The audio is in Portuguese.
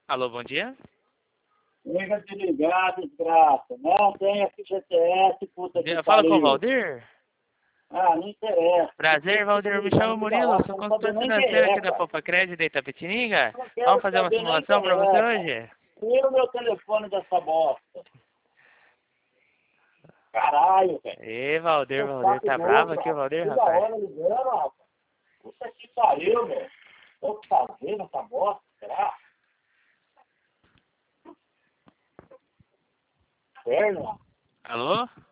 Alô, bom dia. Liga de ligar, desgraça. Não tem FGTS, puta que Fala com o pariu. Valdir. Ah, não interessa. Prazer, Valdir. Eu me chamo Murilo. Sou Não consultor sabe nem quem financeiro é, aqui da cara. Popa Crédito da Itapetininga. Não quero Vamos fazer uma saber nem simulação quem para você é, cara. hoje? Tira o meu telefone dessa bosta. Caralho, velho. Ê, Valdir, Meu Valdir. saco Tá louco, bravo aqui o rapaz. Valdir, Toda rapaz? hora ligando, rapaz. Puta que pariu, meu. Tô fazendo essa bosta, será? Inferno. Alô?